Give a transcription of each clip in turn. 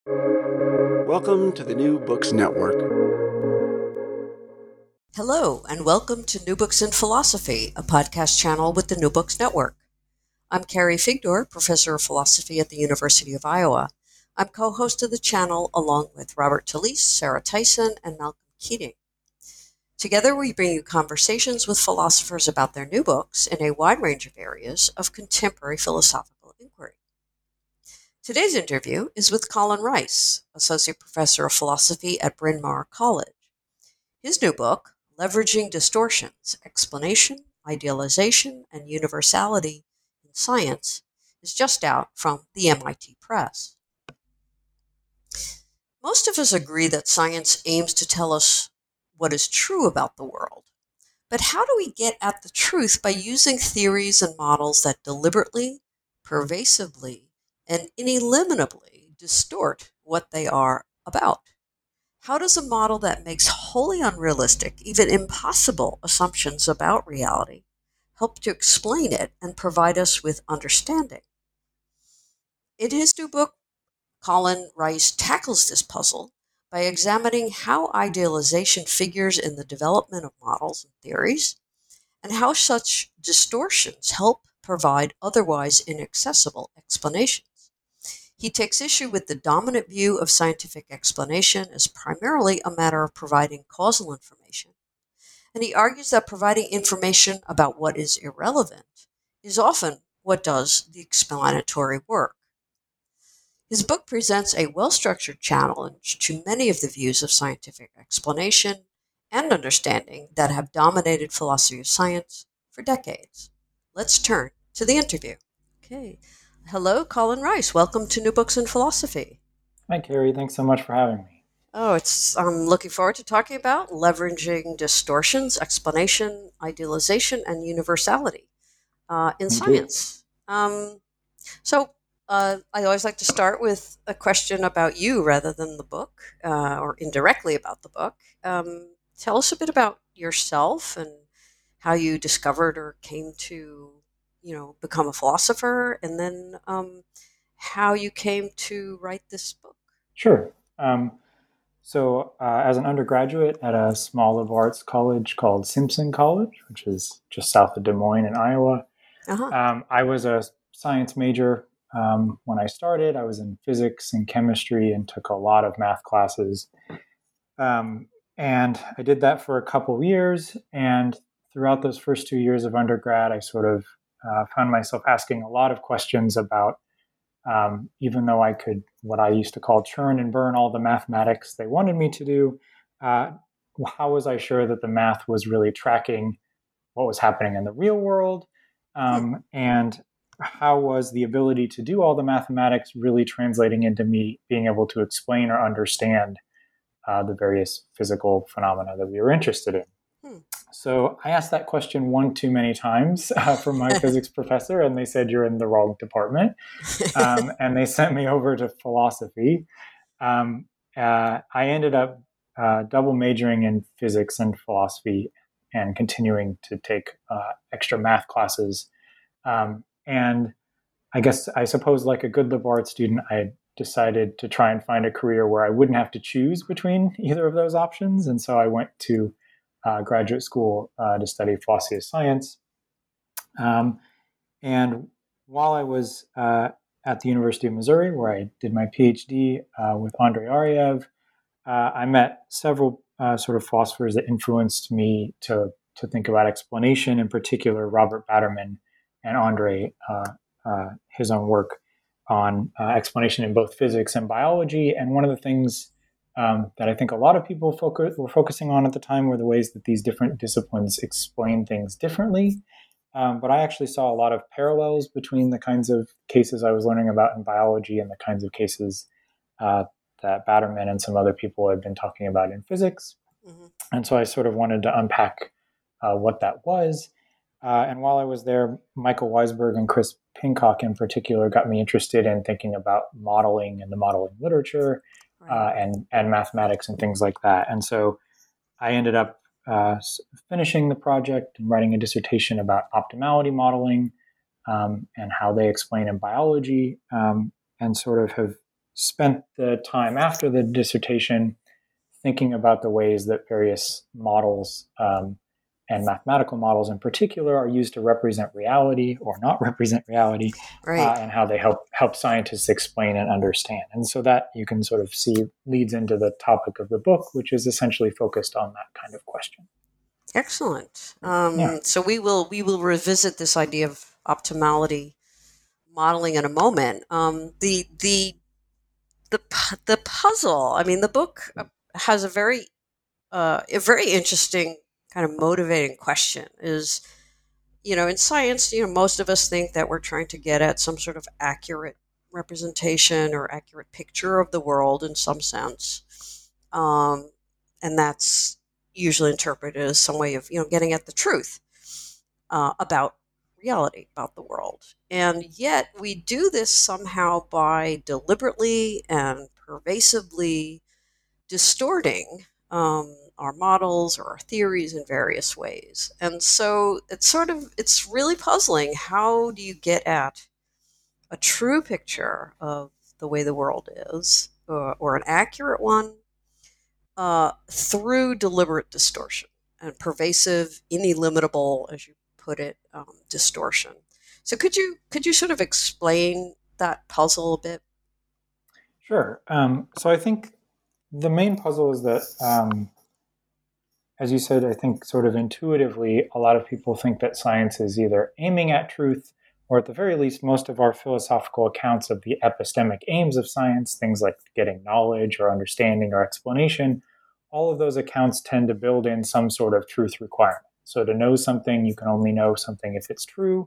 Welcome to the New Books Network. Hello, and welcome to New Books in Philosophy, a podcast channel with the New Books Network. I'm Carrie Figdor, professor of philosophy at the University of Iowa. I'm co-host of the channel along with Robert Talisse, Sarah Tyson, and Malcolm Keating. Together, we bring you conversations with philosophers about their new books in a wide range of areas of contemporary philosophical inquiry. Today's interview is with Colin Rice, associate professor of philosophy at Bryn Mawr College. His new book, Leveraging Distortions, Explanation, Idealization, and Universality in Science, is just out from the MIT Press. Most of us agree that science aims to tell us what is true about the world. But how do we get at the truth by using theories and models that deliberately, pervasively, and ineliminably distort what they are about? How does a model that makes wholly unrealistic, even impossible assumptions about reality help to explain it and provide us with understanding? In his new book, Colin Rice tackles this puzzle by examining how idealization figures in the development of models and theories, and how such distortions help provide otherwise inaccessible explanations. He takes issue with the dominant view of scientific explanation as primarily a matter of providing causal information, and he argues that providing information about what is irrelevant is often what does the explanatory work. His book presents a well-structured challenge to many of the views of scientific explanation and understanding that have dominated philosophy of science for decades. Let's turn to the interview. Okay. Hello, Colin Rice. Welcome to New Books in Philosophy. Hi, Carrie. Thanks so much for having me. I'm looking forward to talking about leveraging distortions, explanation, idealization, and universality in science. I always like to start with a question about you rather than the book, or indirectly about the book. Tell us a bit about yourself and how you discovered or came to, become a philosopher, and then how you came to write this book. Sure. As an undergraduate at a small liberal arts college called Simpson College, which is just south of Des Moines in Iowa, I was a science major. When I started, I was in physics and chemistry and took a lot of math classes. And I did that for a couple of years. And throughout those first 2 years of undergrad, I sort of found myself asking a lot of questions about, even though I could, what I used to call churn and burn all the mathematics they wanted me to do, how was I sure that the math was really tracking what was happening in the real world? And how was the ability to do all the mathematics really translating into me being able to explain or understand the various physical phenomena that we were interested in? So I asked that question one too many times from my physics professor, and they said, "You're in the wrong department." And they sent me over to philosophy. I ended up double majoring in physics and philosophy and continuing to take extra math classes. And I suppose like a good liberal arts student, I decided to try and find a career where I wouldn't have to choose between either of those options. And so I went to graduate school to study philosophy of science. And while I was at the University of Missouri, where I did my PhD with Andrei Ariev, I met several sort of philosophers that influenced me to think about explanation, in particular Robert Batterman and Andrei, his own work on explanation in both physics and biology. And one of the things that I think a lot of people were focusing on at the time were the ways that these different disciplines explain things differently. But I actually saw a lot of parallels between the kinds of cases I was learning about in biology and the kinds of cases that Batterman and some other people had been talking about in physics. Mm-hmm. And so I sort of wanted to unpack what that was. And while I was there, Michael Weisberg and Chris Pincock in particular got me interested in thinking about modeling and the modeling literature, and mathematics and things like that. And so I ended up finishing the project and writing a dissertation about optimality modeling and how they explain in biology, and sort of have spent the time after the dissertation thinking about the ways that various models and mathematical models in particular are used to represent reality or not represent reality, Right. and how they help scientists explain and understand. And so that you can sort of see leads into the topic of the book, which is essentially focused on that kind of question. Excellent. Yeah. So we will revisit this idea of optimality modeling in a moment. The puzzle. I mean, the book has a very interesting kind of motivating question. Is, in science, most of us think that we're trying to get at some sort of accurate representation or accurate picture of the world in some sense, and that's usually interpreted as some way of getting at the truth about reality, about the world. And yet we do this somehow by deliberately and pervasively distorting our models or our theories in various ways. And so it's really puzzling. How do you get at a true picture of the way the world is, or an accurate one, through deliberate distortion and pervasive, ineliminable, as you put it, distortion? So could you sort of explain that puzzle a bit? Sure. So I think the main puzzle is that, as you said, I think sort of intuitively, a lot of people think that science is either aiming at truth, or at the very least, most of our philosophical accounts of the epistemic aims of science, things like getting knowledge or understanding or explanation, all of those accounts tend to build in some sort of truth requirement. So to know something, you can only know something if it's true.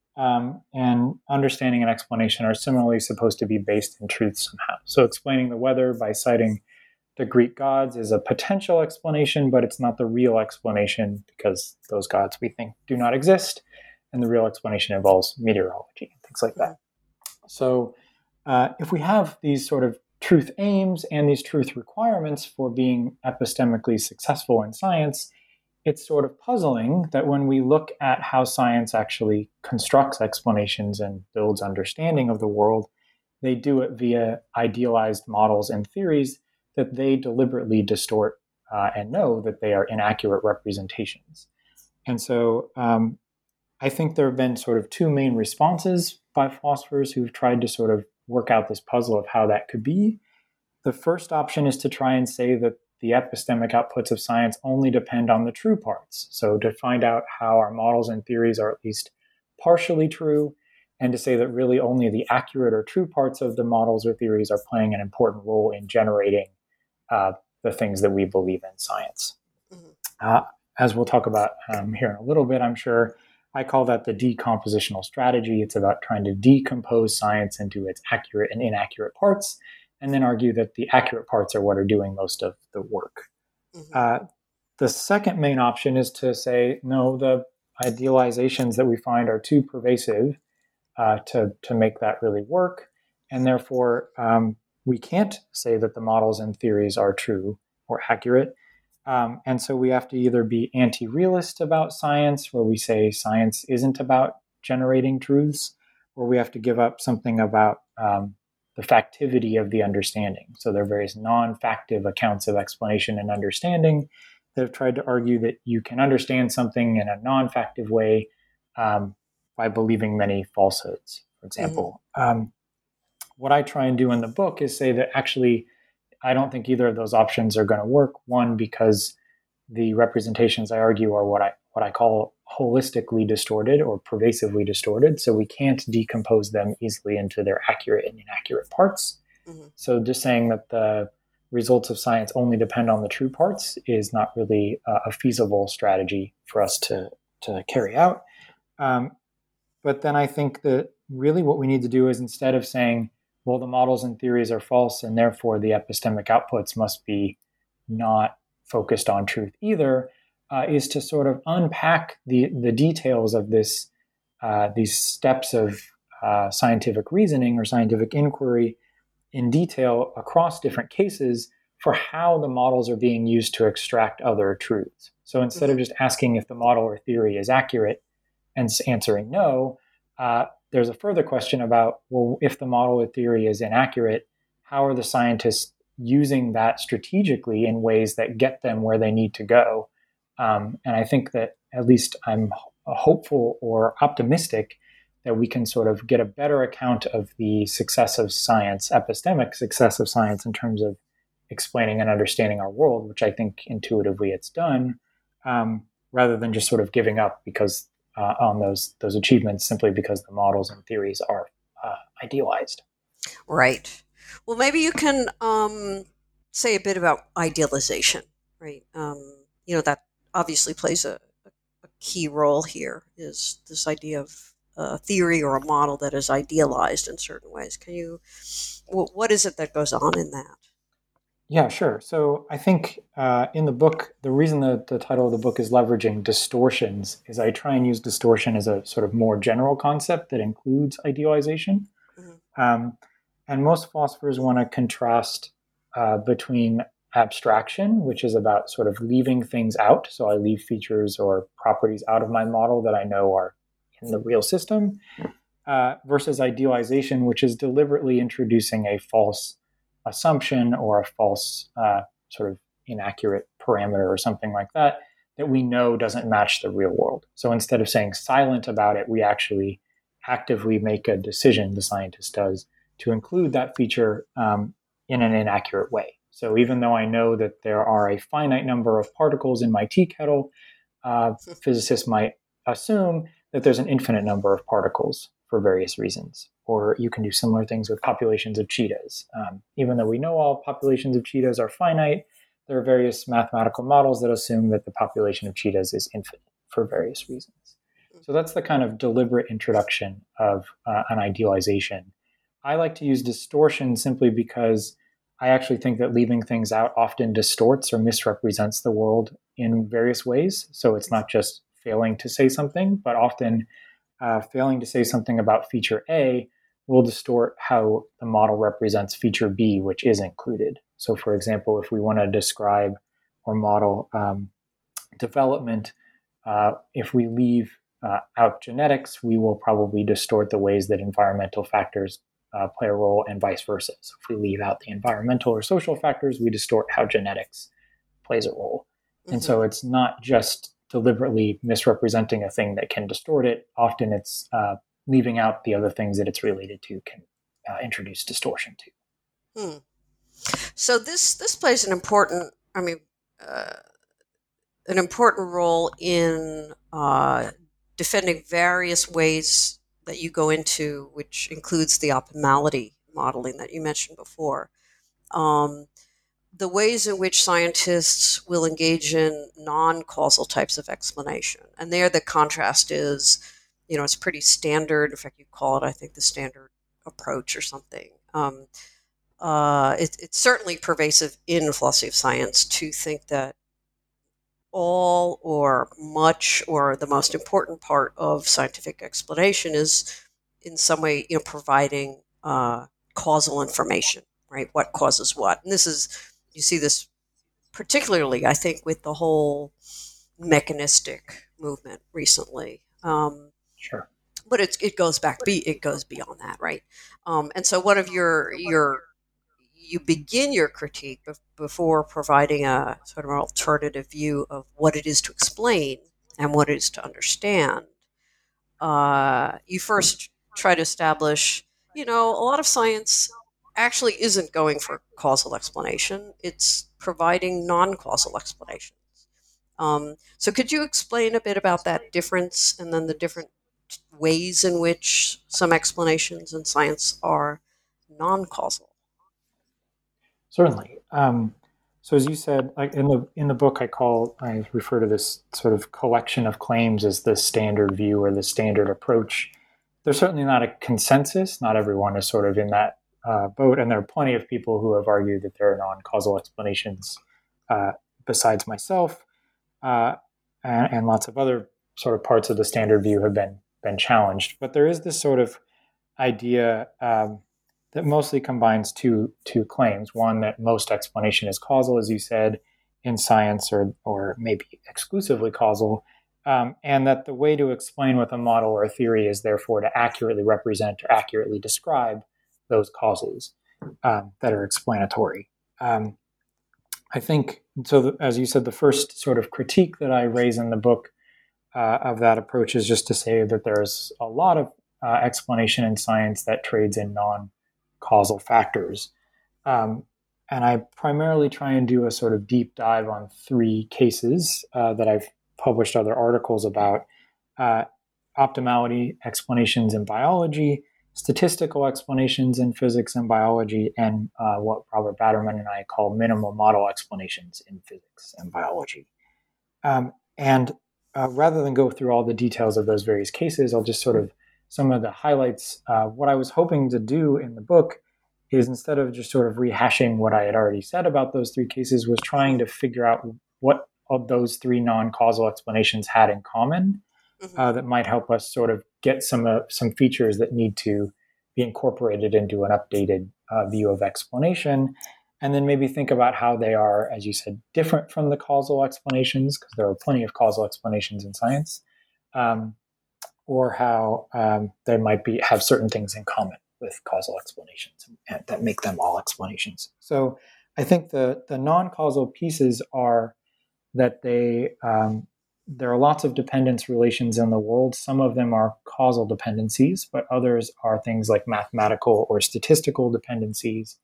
And understanding and explanation are similarly supposed to be based in truth somehow. So explaining the weather by citing the Greek gods is a potential explanation, but it's not the real explanation because those gods we think do not exist. And the real explanation involves meteorology and things like that. So if we have these sort of truth aims and these truth requirements for being epistemically successful in science, it's sort of puzzling that when we look at how science actually constructs explanations and builds understanding of the world, they do it via idealized models and theories that they deliberately distort and know that they are inaccurate representations. And so I think there have been sort of two main responses by philosophers who've tried to sort of work out this puzzle of how that could be. The first option is to try and say that the epistemic outputs of science only depend on the true parts. So to find out how our models and theories are at least partially true, and to say that really only the accurate or true parts of the models or theories are playing an important role in generating the things that we believe in science. As we'll talk about here in a little bit, I'm sure, I call that the decompositional strategy. It's about trying to decompose science into its accurate and inaccurate parts, and then argue that the accurate parts are what are doing most of the work. The second main option is to say, no, the idealizations that we find are too pervasive to make that really work, and therefore we can't say that the models and theories are true or accurate. And so we have to either be anti-realist about science, where we say science isn't about generating truths, or we have to give up something about the factivity of the understanding. So there are various non-factive accounts of explanation and understanding that have tried to argue that you can understand something in a non-factive way by believing many falsehoods, for example. What I try and do in the book is say that actually I don't think either of those options are going to work. One, because the representations I argue are what I call holistically distorted or pervasively distorted. So we can't decompose them easily into their accurate and inaccurate parts. So just saying that the results of science only depend on the true parts is not really a feasible strategy for us to carry out. But then I think that really what we need to do is, instead of saying, well, the models and theories are false and therefore the epistemic outputs must be not focused on truth either, is to sort of unpack the details of these steps of scientific reasoning or scientific inquiry in detail across different cases for how the models are being used to extract other truths. So instead of just asking if the model or theory is accurate and answering no, there's a further question about, well, if the model or theory is inaccurate, how are the scientists using that strategically in ways that get them where they need to go? And I think that at least I'm hopeful or optimistic that we can sort of get a better account of the success of science, epistemic success of science in terms of explaining and understanding our world, which I think intuitively it's done, rather than just sort of giving up because on those achievements simply because the models and theories are idealized. Right. Well, maybe you can say a bit about idealization, right? That obviously plays a key role here, is this idea of a theory or a model that is idealized in certain ways. What is it that goes on in that? Yeah, sure. So I think in the book, the reason that the title of the book is Leveraging Distortions is I try and use distortion as a sort of more general concept that includes idealization. Mm-hmm. And most philosophers want to contrast between abstraction, which is about sort of leaving things out. So I leave features or properties out of my model that I know are in the real system, versus idealization, which is deliberately introducing a false assumption or a false sort of inaccurate parameter or something like that we know doesn't match the real world. So instead of saying silent about it, we actually actively make a decision, the scientist does, to include that feature in an inaccurate way. So even though I know that there are a finite number of particles in my tea kettle, physicists might assume that there's an infinite number of particles for various reasons. Or you can do similar things with populations of cheetahs. Even though we know all populations of cheetahs are finite, there are various mathematical models that assume that the population of cheetahs is infinite for various reasons. So that's the kind of deliberate introduction of an idealization. I like to use distortion simply because I actually think that leaving things out often distorts or misrepresents the world in various ways. So it's not just failing to say something, but often failing to say something about feature A will distort how the model represents feature B, which is included. So for example, if we want to describe or model development, if we leave out genetics, we will probably distort the ways that environmental factors play a role and vice versa. So if we leave out the environmental or social factors, we distort how genetics plays a role. Mm-hmm. And so it's not just deliberately misrepresenting a thing that can distort it. Often it's leaving out the other things that it's related to can introduce distortion to. So this plays an important role in defending various ways that you go into, which includes the optimality modeling that you mentioned before. The ways in which scientists will engage in non-causal types of explanation. And there the contrast is, it's pretty standard. In fact, you call it, I think, the standard approach or something. It's certainly pervasive in philosophy of science to think that all or much or the most important part of scientific explanation is in some way, providing causal information, right? What causes what? And you see this particularly, I think, with the whole mechanistic movement recently. Sure. But it goes beyond that, right? And so one of you begin your critique before providing a sort of an alternative view of what it is to explain and what it is to understand. You first try to establish, a lot of science actually isn't going for causal explanation. It's providing non-causal explanations. So could you explain a bit about that difference and then the different ways in which some explanations in science are non-causal? Certainly. So as you said, like in the book, I refer to this sort of collection of claims as the standard view or the standard approach. There's certainly not a consensus. Not everyone is sort of in that boat, and there are plenty of people who have argued that there are non-causal explanations besides myself, and lots of other sort of parts of the standard view have been challenged. But there is this sort of idea that mostly combines two claims. One, that most explanation is causal, as you said, in science, or maybe exclusively causal, and that the way to explain with a model or a theory is therefore to accurately represent or accurately describe those causes. that are explanatory. I think, so as you said, the first sort of critique that I raise in the book of that approach is just to say that there's a lot of explanation in science that trades in non-causal factors. And I primarily try and do a sort of deep dive on 3 cases that I've published other articles about: optimality explanations in biology, statistical explanations in physics and biology, and what Robert Batterman and I call minimal model explanations in physics and biology. Rather than go through all the details of those various cases, I'll just sort of some of the highlights. What I was hoping to do in the book is, instead of just sort of rehashing what I had already said about those 3 cases, was trying to figure out what of those 3 non-causal explanations had in common that might help us sort of get some features that need to be incorporated into an updated view of explanation, and then maybe think about how they are, as you said, different from the causal explanations, because there are plenty of causal explanations in science, or how they might have certain things in common with causal explanations and that make them all explanations. So I think the non-causal pieces are that there are lots of dependence relations in the world. Some of them are causal dependencies, but others are things like mathematical or statistical dependencies,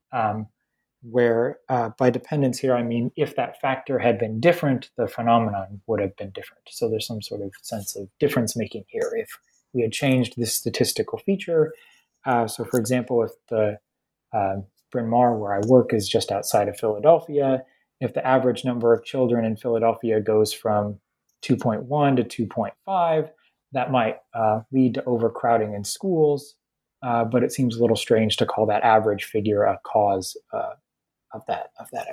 where by dependence here, I mean, if that factor had been different, the phenomenon would have been different. So there's some sort of sense of difference making here. If we had changed this statistical feature, so for example, if the Bryn Mawr, where I work, is just outside of Philadelphia, if the average number of children in Philadelphia goes from 2.1 to 2.5, that might lead to overcrowding in schools, but it seems a little strange to call that average figure a cause of that,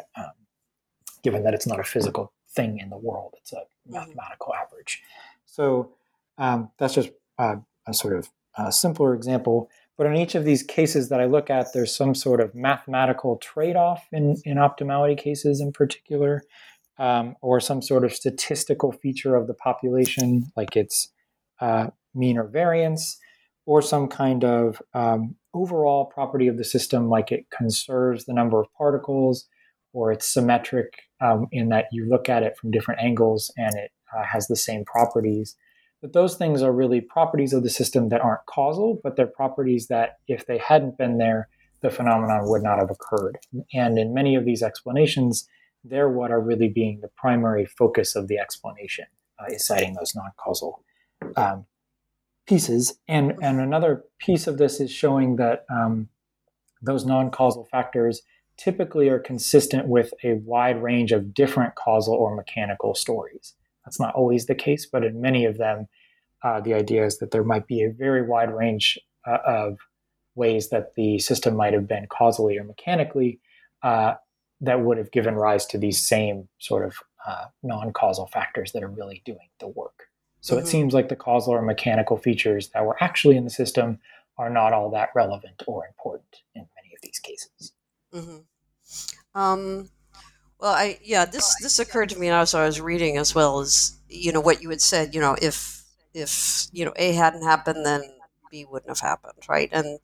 given that it's not a physical thing in the world. It's a mathematical average. So that's just a sort of simpler example. But in each of these cases that I look at, there's some sort of mathematical trade-off in optimality cases in particular, or some sort of statistical feature of the population, like its mean or variance, or some kind of overall property of the system, like it conserves the number of particles, or it's symmetric in that you look at it from different angles and it has the same properties. But those things are really properties of the system that aren't causal, but they're properties that, if they hadn't been there, the phenomenon would not have occurred. And in many of these explanations, they're what are really being the primary focus of the explanation, is citing those non-causal pieces. And another piece of this is showing that those non-causal factors typically are consistent with a wide range of different causal or mechanical stories. That's not always the case, but in many of them, the idea is that there might be a very wide range of ways that the system might have been causally or mechanically that would have given rise to these same sort of non-causal factors that are really doing the work. So it seems like the causal or mechanical features that were actually in the system are not all that relevant or important in many of these cases. Well, this occurred to me as I was reading, as well as, what you had said, if A hadn't happened, then B wouldn't have happened, right? And,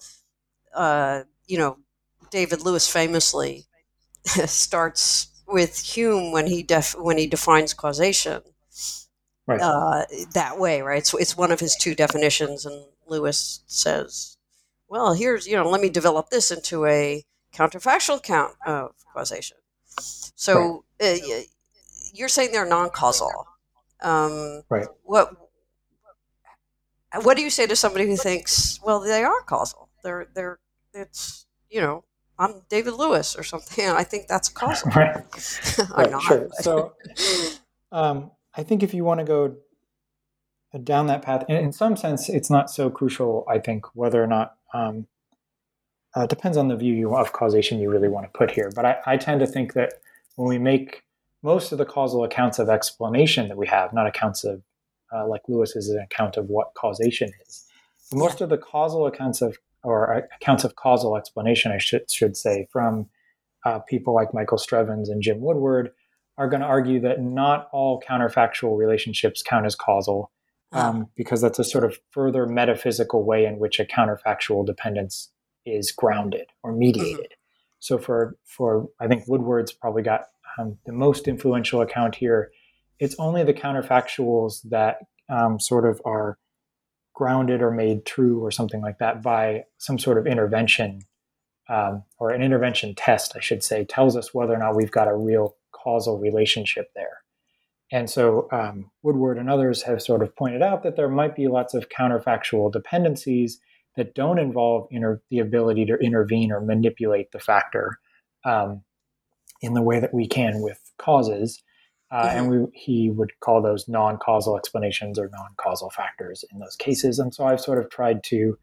David Lewis famously starts with Hume when he defines causation. Right. That way, right? So it's one of his 2 definitions, and Lewis says, well, here's, let me develop this into a counterfactual account of causation. So you're saying they're non-causal. Right. What do you say to somebody who thinks, well, they are causal? It's, I'm David Lewis or something, and I think that's causal. Right. I'm not. Sure. So I think if you want to go down that path, in some sense, it's not so crucial, I think, whether or not it depends on the view of causation you really want to put here. But I tend to think that when we make most of the causal accounts of explanation that we have, not accounts of, like Lewis is an account of what causation is, most of the causal accounts of causal explanation, I should say, from people like Michael Strevens and Jim Woodward, are going to argue that not all counterfactual relationships count as causal, because that's a sort of further metaphysical way in which a counterfactual dependence is grounded or mediated. So for I think Woodward's probably got the most influential account here. It's only the counterfactuals that sort of are grounded or made true or something like that by some sort of intervention, or an intervention test, I should say, tells us whether or not we've got a real causal relationship there. And so Woodward and others have sort of pointed out that there might be lots of counterfactual dependencies that don't involve the ability to intervene or manipulate the factor in the way that we can with causes. And he would call those non-causal explanations or non-causal factors in those cases. And so I've sort of tried to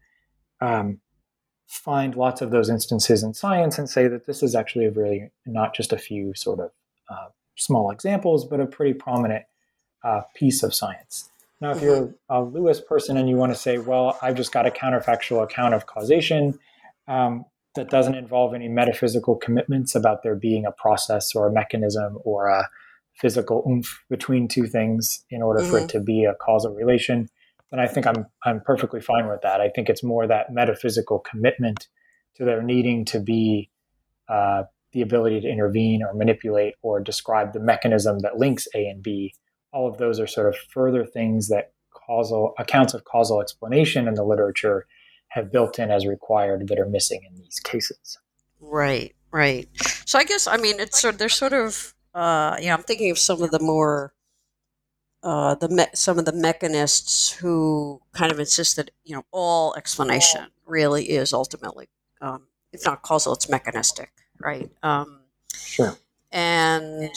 find lots of those instances in science and say that this is actually a really not just a few sort of small examples, but a pretty prominent piece of science. Now, if you're a Lewis person and you want to say, well, I've just got a counterfactual account of causation that doesn't involve any metaphysical commitments about there being a process or a mechanism or a physical oomph between two things in order for it to be a causal relation, then I think I'm perfectly fine with that. I think it's more that metaphysical commitment to there needing to be the ability to intervene or manipulate or describe the mechanism that links A and B. All of those are sort of further things that accounts of causal explanation in the literature have built in as required that are missing in these cases. Right. So I guess, there's sort of, I'm thinking of some of the more, some of the mechanists who kind of insist that, all explanation really is ultimately, if not causal, it's mechanistic, right? Sure. And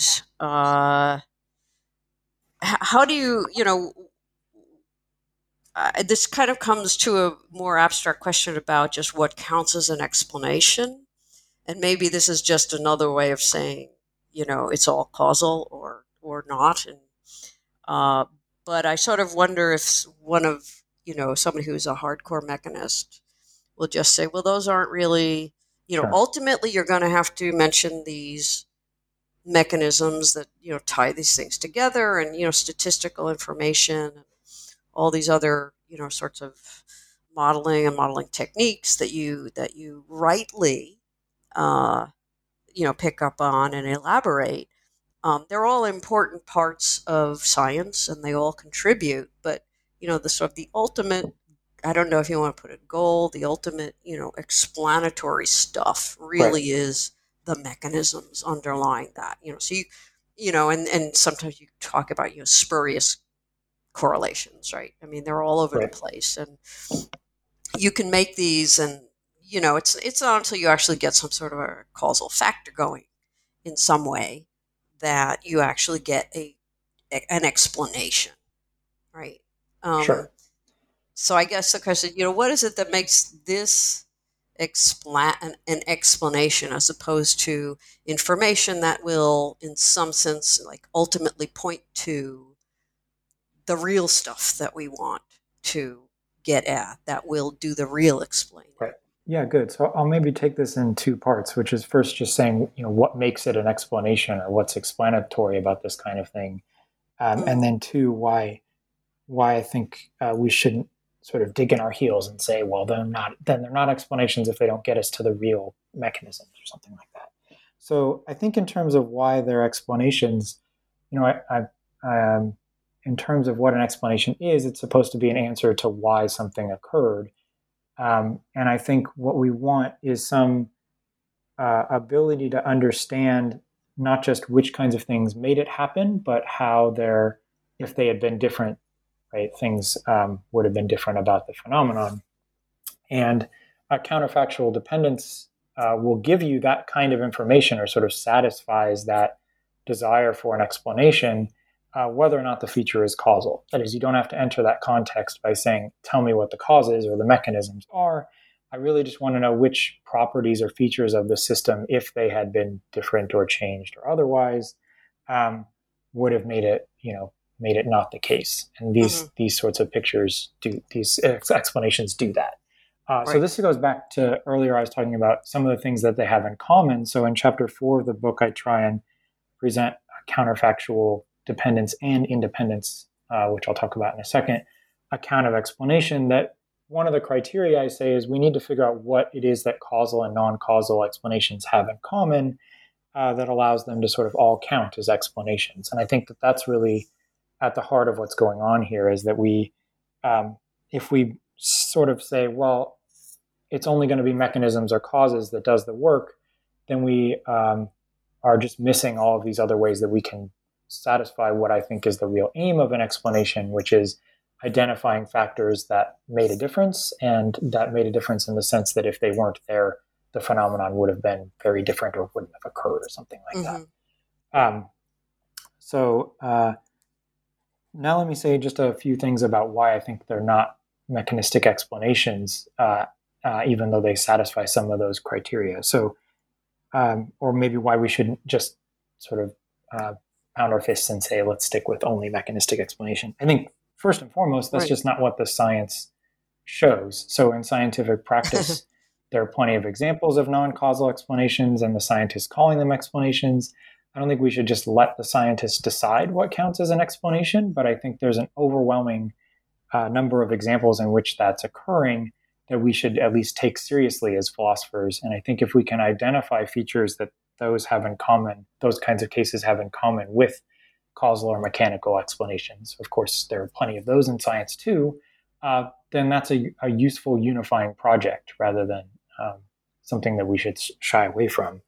how do you, this kind of comes to a more abstract question about just what counts as an explanation. And maybe this is just another way of saying, it's all causal or not. And but I sort of wonder if one of, somebody who's a hardcore mechanist will just say, well, those aren't really, Sure. Ultimately you're going to have to mention these mechanisms that, tie these things together and, statistical information, and all these other, sorts of modeling and modeling techniques that you rightly, pick up on and elaborate. They're all important parts of science and they all contribute, but, the sort of the ultimate, I don't know if you want to put a goal, the ultimate, explanatory stuff really is the mechanisms underlying that, so and sometimes you talk about, spurious correlations, right? I mean, they're all over the place and you can make these and, it's not until you actually get some sort of a causal factor going in some way that you actually get an explanation, right? Sure. So I guess the question, what is it that makes this an explanation as opposed to information that will, in some sense, like ultimately point to the real stuff that we want to get at, that will do the real explaining? Right. Yeah, good. So I'll maybe take this in two parts, which is first just saying, what makes it an explanation or what's explanatory about this kind of thing. And then two, why I think we shouldn't sort of dig in our heels and say, well, they're not explanations if they don't get us to the real mechanisms or something like that. So I think in terms of why they're explanations, in terms of what an explanation is, it's supposed to be an answer to why something occurred. And I think what we want is some ability to understand not just which kinds of things made it happen, but how if they had been different, right, things would have been different about the phenomenon. And a counterfactual dependence will give you that kind of information or sort of satisfies that desire for an explanation, whether or not the feature is causal. That is, you don't have to enter that context by saying, tell me what the causes or the mechanisms are. I really just want to know which properties or features of the system, if they had been different or changed or otherwise, would have made it not the case. And these sorts of these explanations do that. So this goes back to earlier I was talking about some of the things that they have in common. So in chapter 4 of the book, I try and present a counterfactual dependence and independence, which I'll talk about in a second, account of explanation that one of the criteria I say is we need to figure out what it is that causal and non-causal explanations have in common that allows them to sort of all count as explanations. And I think that that's really at the heart of what's going on here, is that we, if we sort of say, well, it's only going to be mechanisms or causes that does the work, then we are just missing all of these other ways that we can satisfy what I think is the real aim of an explanation, which is identifying factors that made a difference, and that made a difference in the sense that if they weren't there, the phenomenon would have been very different or wouldn't have occurred or something like that. So now let me say just a few things about why I think they're not mechanistic explanations, even though they satisfy some of those criteria. So, or maybe why we shouldn't just sort of pound our fists and say, let's stick with only mechanistic explanation. I think first and foremost, that's just not what the science shows. So in scientific practice, there are plenty of examples of non-causal explanations and the scientists calling them explanations. I don't think we should just let the scientists decide what counts as an explanation, but I think there's an overwhelming number of examples in which that's occurring that we should at least take seriously as philosophers. And I think if we can identify features that those have in common, those kinds of cases have in common with causal or mechanical explanations, of course, there are plenty of those in science too, then that's a useful unifying project rather than something that we should shy away from.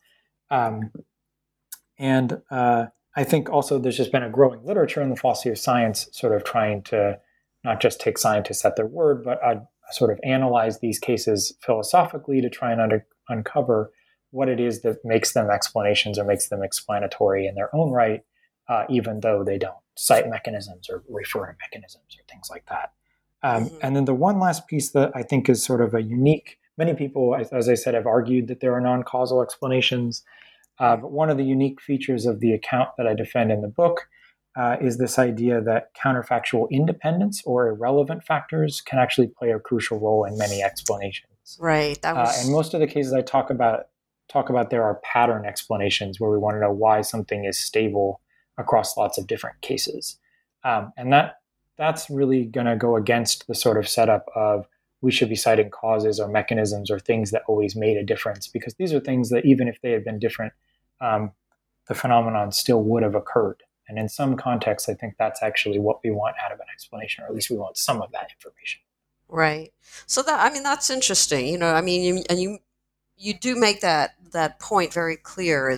And I think also there's just been a growing literature in the philosophy of science sort of trying to not just take scientists at their word, but sort of analyze these cases philosophically to try and uncover what it is that makes them explanations or makes them explanatory in their own right, even though they don't cite mechanisms or refer to mechanisms or things like that. And then the one last piece that I think is sort of a unique, many people, as I said, have argued that there are non-causal explanations. But one of the unique features of the account that I defend in the book is this idea that counterfactual independence or irrelevant factors can actually play a crucial role in many explanations. Right. And most of the cases I talk about there are pattern explanations where we want to know why something is stable across lots of different cases. And that's really going to go against the sort of setup of we should be citing causes or mechanisms or things that always made a difference, because these are things that even if they had been different, the phenomenon still would have occurred. And in some contexts, I think that's actually what we want out of an explanation, or at least we want some of that information. Right. So that's interesting. You do make that point very clear.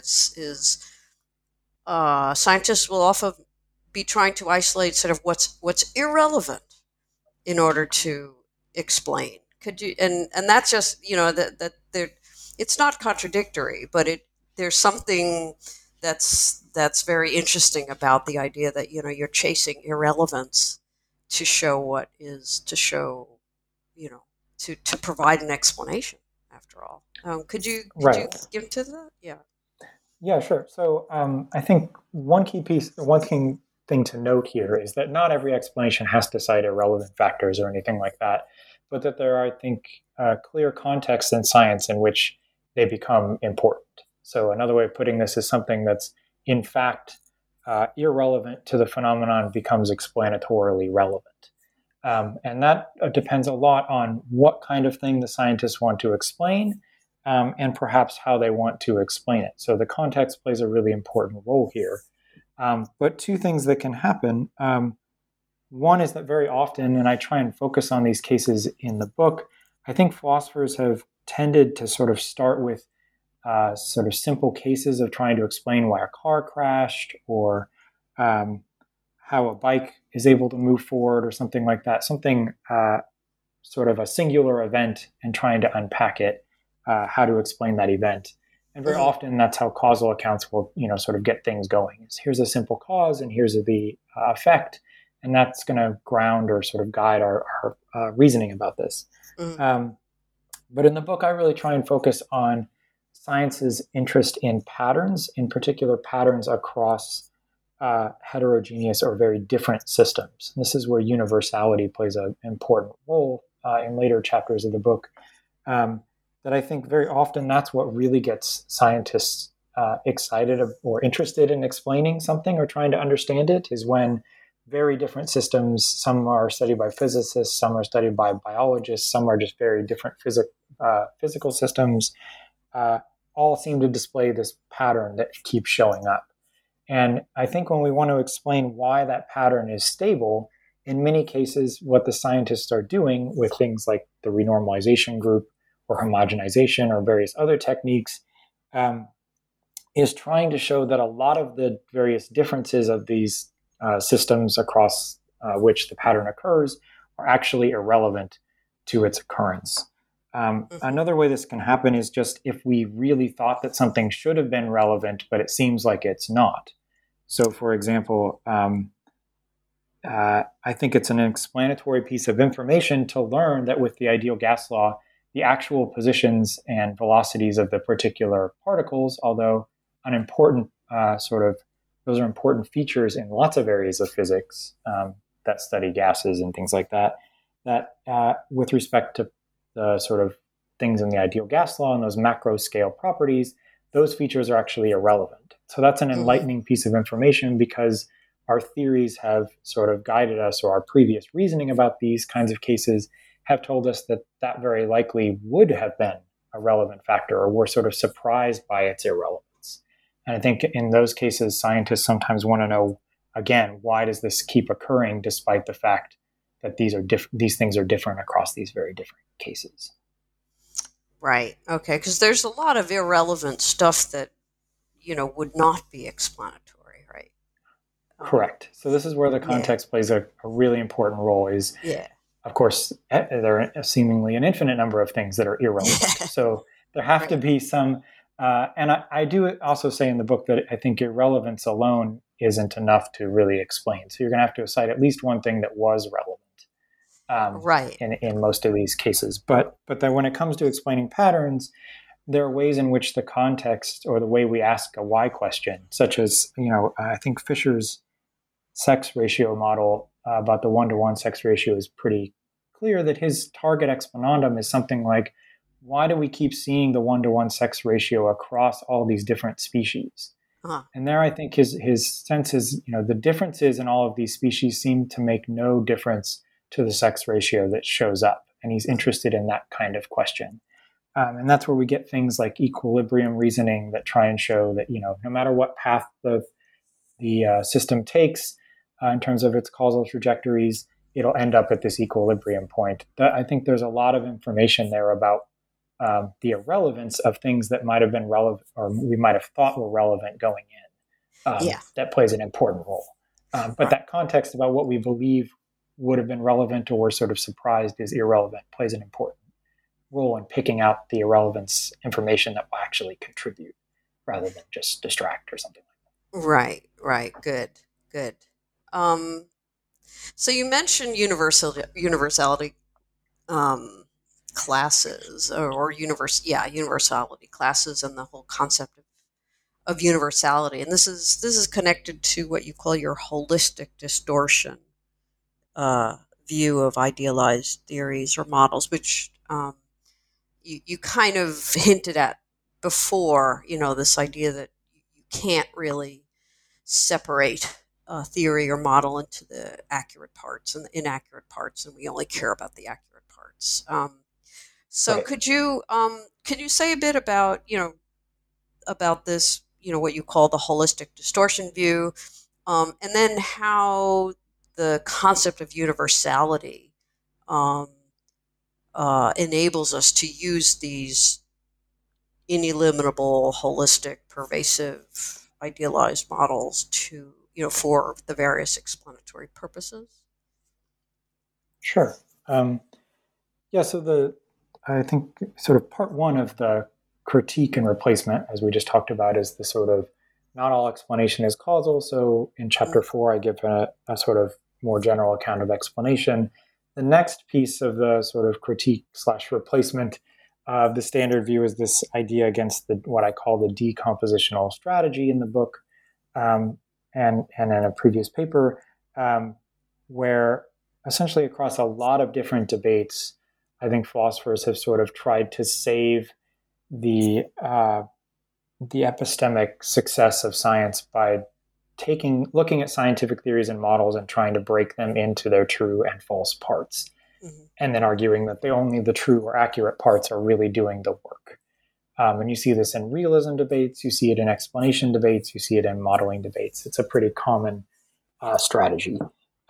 Scientists will often be trying to isolate sort of what's irrelevant in order to explain. Could you and that's just that there, it's not contradictory, but there's something that's very interesting about the idea that you're chasing irrelevance to provide an explanation. After all, could you give to that? Yeah, sure. So I think one thing to note here is that not every explanation has to cite irrelevant factors or anything like that, but that there are, I think, clear contexts in science in which they become important. So another way of putting this is something that's, in fact, irrelevant to the phenomenon becomes explanatorily relevant. And that depends a lot on what kind of thing the scientists want to explain, and perhaps how they want to explain it. So the context plays a really important role here. But two things that can happen. One is that very often, and I try and focus on these cases in the book, I think philosophers have tended to sort of start with sort of simple cases of trying to explain why a car crashed, or how a bike is able to move forward, or something like that, something sort of a singular event, and trying to unpack it, how to explain that event. And very often that's how causal accounts will, sort of get things going. Here's a simple cause and here's the effect, and that's going to ground or sort of guide our reasoning about this. But in the book, I really try and focus on science's interest in patterns, in particular patterns across heterogeneous or very different systems. And this is where universality plays an important role in later chapters of the book. That I think very often that's what really gets scientists excited or interested in explaining something or trying to understand it, is when very different systems. Some are studied by physicists, some are studied by biologists, some are just very different physical systems, all seem to display this pattern that keeps showing up. And I think when we want to explain why that pattern is stable, in many cases, what the scientists are doing with things like the renormalization group or homogenization or various other techniques is trying to show that a lot of the various differences of these systems across which the pattern occurs are actually irrelevant to its occurrence. Another way this can happen is just if we really thought that something should have been relevant, but it seems like it's not. So, for example, I think it's an explanatory piece of information to learn that with the ideal gas law, the actual positions and velocities of the particular particles, although an important those are important features in lots of areas of physics that study gases and things like that, with respect to the sort of things in the ideal gas law and those macro scale properties, those features are actually irrelevant. So that's an enlightening piece of information because our theories have sort of guided us, or our previous reasoning about these kinds of cases have told us that that very likely would have been a relevant factor, or we're sort of surprised by its irrelevance. And I think in those cases, scientists sometimes want to know, again, why does this keep occurring despite the fact that these things are different across these very different cases? Right. Okay. Because there's a lot of irrelevant stuff that, would not be explanatory, right? Correct. So this is where the context plays a really important role. Of course, there are seemingly an infinite number of things that are irrelevant. So there have to be some, and I do also say in the book that I think irrelevance alone isn't enough to really explain. So you're going to have to cite at least one thing that was relevant, right? In most of these cases. But then when it comes to explaining patterns, there are ways in which the context or the way we ask a why question, such as, I think Fisher's sex ratio model about the 1-to-1 sex ratio is pretty clear that his target exponendum is something like, why do we keep seeing the 1-to-1 sex ratio across all these different species? And there I think his sense is, the differences in all of these species seem to make no difference to the sex ratio that shows up. And he's interested in that kind of question. And that's where we get things like equilibrium reasoning that try and show that, no matter what path the system takes in terms of its causal trajectories, it'll end up at this equilibrium point. I think there's a lot of information there about the irrelevance of things that might have been relevant, or we might have thought were relevant going in. That plays an important role. But that context about what we believe would have been relevant or we're sort of surprised is irrelevant plays an important role in picking out the irrelevance information that will actually contribute rather than just distract or something like that. Right. Good. So you mentioned universality classes or universality classes and the whole concept of universality. And this is connected to what you call your holistic distortion view of idealized theories or models, which you kind of hinted at before, this idea that you can't really separate a theory or model into the accurate parts and the inaccurate parts, and we only care about the accurate parts. So could you say a bit about, about this, what you call the holistic distortion view, and then how the concept of universality enables us to use these ineliminable, holistic, pervasive, idealized models to, for the various explanatory purposes? Sure. So I think sort of part one of the critique and replacement, as we just talked about, is the sort of not all explanation is causal. So in chapter 4, I give a sort of more general account of explanation. The next piece of the sort of critique/replacement of the standard view is this idea against what I call the decompositional strategy in the book, and in a previous paper, where essentially across a lot of different debates, I think philosophers have sort of tried to save the epistemic success of science by looking at scientific theories and models and trying to break them into their true and false parts, and then arguing that only the true or accurate parts are really doing the work. And you see this in realism debates, you see it in explanation debates, you see it in modeling debates. It's a pretty common strategy.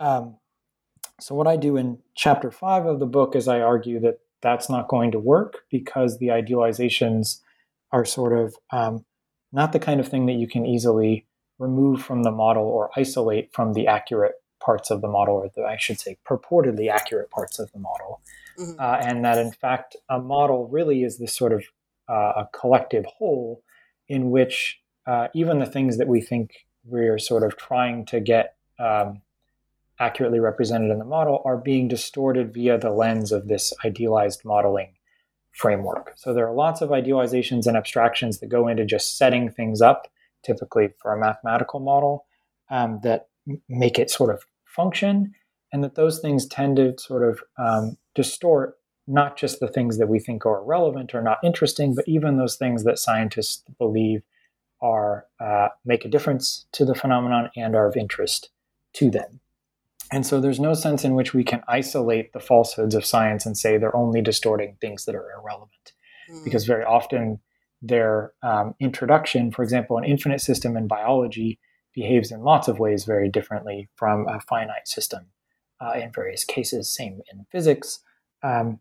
So what I do in chapter 5 of the book is I argue that that's not going to work because the idealizations are sort of not the kind of thing that you can easily remove from the model or isolate from the accurate parts of the model, or I should say purportedly accurate parts of the model. And that in fact, a model really is this sort of a collective whole in which even the things that we think we're sort of trying to get accurately represented in the model are being distorted via the lens of this idealized modeling framework. So there are lots of idealizations and abstractions that go into just setting things up, typically for a mathematical model, that make it sort of function, and that those things tend to sort of distort not just the things that we think are irrelevant or not interesting, but even those things that scientists believe are make a difference to the phenomenon and are of interest to them. And so there's no sense in which we can isolate the falsehoods of science and say they're only distorting things that are irrelevant. Because very often their introduction, for example, an infinite system in biology behaves in lots of ways very differently from a finite system in various cases, same in physics. So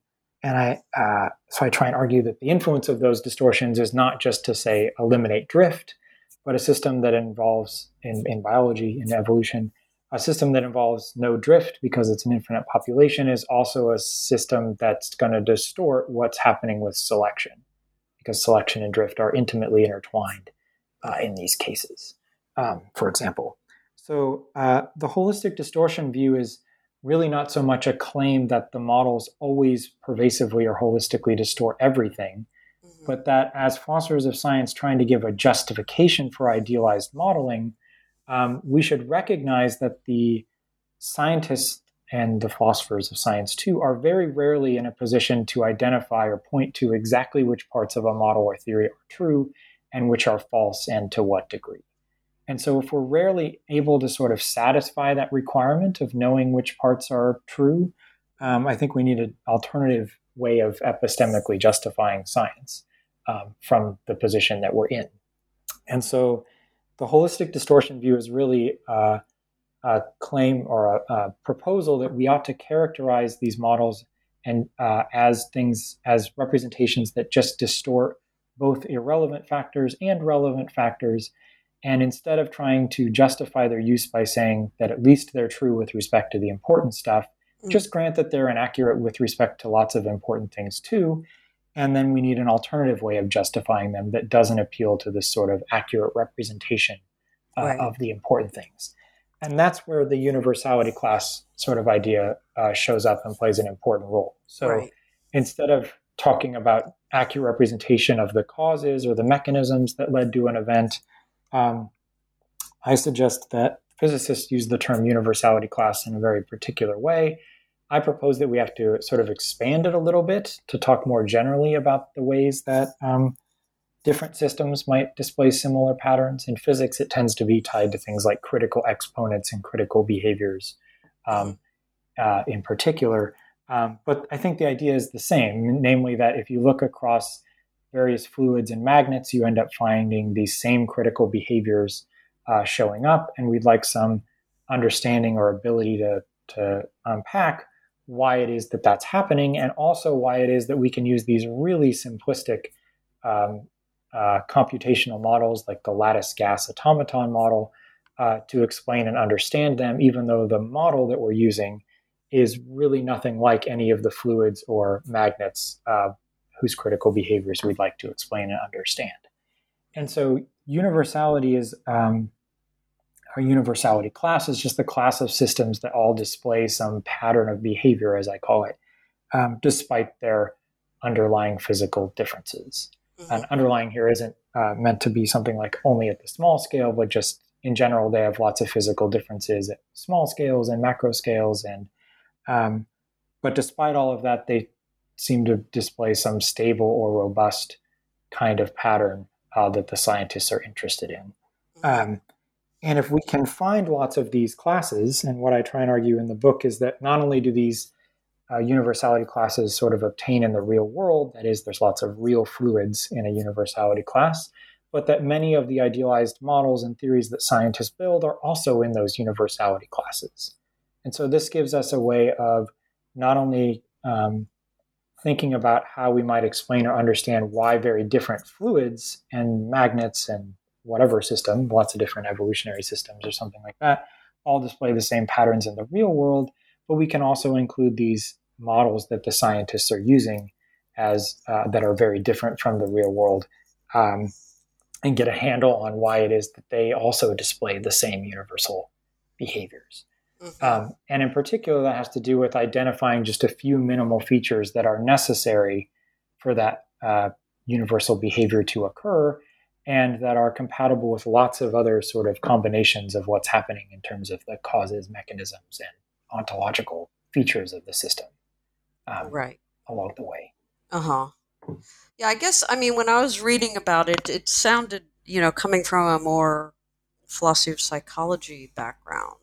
I try and argue that the influence of those distortions is not just to say eliminate drift, but a system that involves, in biology, in evolution, a system that involves no drift because it's an infinite population is also a system that's going to distort what's happening with selection, because selection and drift are intimately intertwined in these cases, for example. So the holistic distortion view is really not so much a claim that the models always pervasively or holistically distort everything, but that as philosophers of science trying to give a justification for idealized modeling, we should recognize that the scientists and the philosophers of science too are very rarely in a position to identify or point to exactly which parts of a model or theory are true and which are false and to what degree. And so if we're rarely able to sort of satisfy that requirement of knowing which parts are true, I think we need an alternative way of epistemically justifying science from the position that we're in. And so the holistic distortion view is really a claim or a proposal that we ought to characterize these models and as representations that just distort both irrelevant factors and relevant factors. And instead of trying to justify their use by saying that at least they're true with respect to the important stuff, just grant that they're inaccurate with respect to lots of important things too. And then we need an alternative way of justifying them that doesn't appeal to this sort of accurate representation of the important things. And that's where the universality class sort of idea shows up and plays an important role. So instead of talking about accurate representation of the causes or the mechanisms that led to an event, I suggest that physicists use the term universality class in a very particular way. I propose that we have to sort of expand it a little bit to talk more generally about the ways that different systems might display similar patterns. In physics, it tends to be tied to things like critical exponents and critical behaviors in particular. But I think the idea is the same, namely that if you look across various fluids and magnets, you end up finding these same critical behaviors showing up, and we'd like some understanding or ability to unpack why it is that that's happening, and also why it is that we can use these really simplistic computational models like the lattice gas automaton model to explain and understand them, even though the model that we're using is really nothing like any of the fluids or magnets whose critical behaviors we'd like to explain and understand. And so universality is, our universality class is just the class of systems that all display some pattern of behavior, as I call it, despite their underlying physical differences. And underlying here isn't meant to be something like only at the small scale, but just in general, they have lots of physical differences at small scales and macro scales. And but despite all of that, they seem to display some stable or robust kind of pattern that the scientists are interested in. And if we can find lots of these classes, and what I try and argue in the book is that not only do these universality classes sort of obtain in the real world, that is, there's lots of real fluids in a universality class, but that many of the idealized models and theories that scientists build are also in those universality classes. And so this gives us a way of not only thinking about how we might explain or understand why very different fluids and magnets and whatever system, lots of different evolutionary systems or something like that, all display the same patterns in the real world, but we can also include these models that the scientists are using as that are very different from the real world, and get a handle on why it is that they also display the same universal behaviors. Mm-hmm. And in particular, that has to do with identifying just a few minimal features that are necessary for that universal behavior to occur, and that are compatible with lots of other sort of combinations of what's happening in terms of the causes, mechanisms, and ontological features of the system right along the way. Uh-huh. Yeah, I guess, I mean, when I was reading about it, it sounded, coming from a more philosophy of psychology background.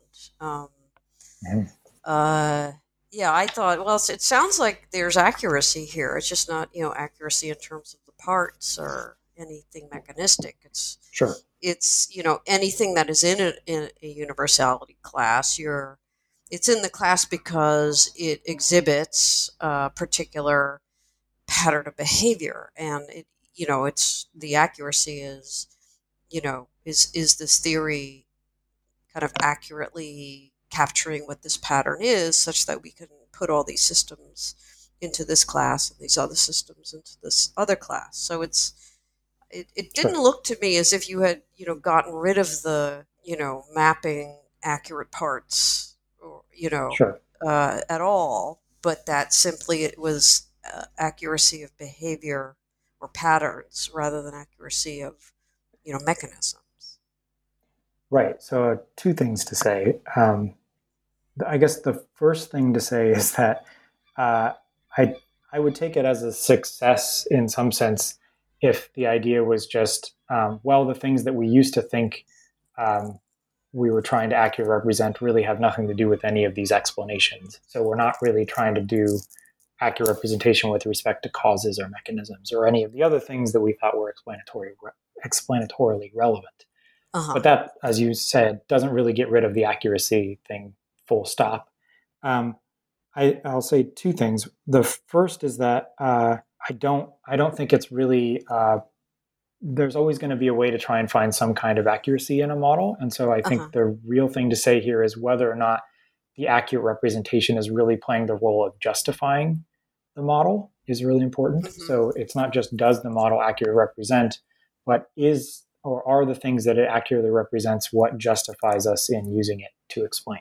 Yeah, I thought, well, it sounds like there's accuracy here. It's just not, accuracy in terms of the parts or anything mechanistic. It's sure. It's anything that is in a universality class. It's in the class because it exhibits a particular pattern of behavior, and it's the accuracy is is this theory kind of accurately capturing what this pattern is, such that we can put all these systems into this class and these other systems into this other class. So it didn't look to me as if you had gotten rid of the mapping accurate parts, or at all, but that simply it was accuracy of behavior or patterns rather than accuracy of mechanisms. Right. So two things to say. I guess the first thing to say is that I would take it as a success in some sense if the idea was just, the things that we used to think we were trying to accurately represent really have nothing to do with any of these explanations. So we're not really trying to do accurate representation with respect to causes or mechanisms or any of the other things that we thought were explanatorily relevant. Uh-huh. But that, as you said, doesn't really get rid of the accuracy thing, full stop. I'll say two things. The first is that I don't think it's really there's always going to be a way to try and find some kind of accuracy in a model. And so I think the real thing to say here is whether or not the accurate representation is really playing the role of justifying the model is really important. Mm-hmm. So it's not just does the model accurately represent, but is or are the things that it accurately represents what justifies us in using it to explain.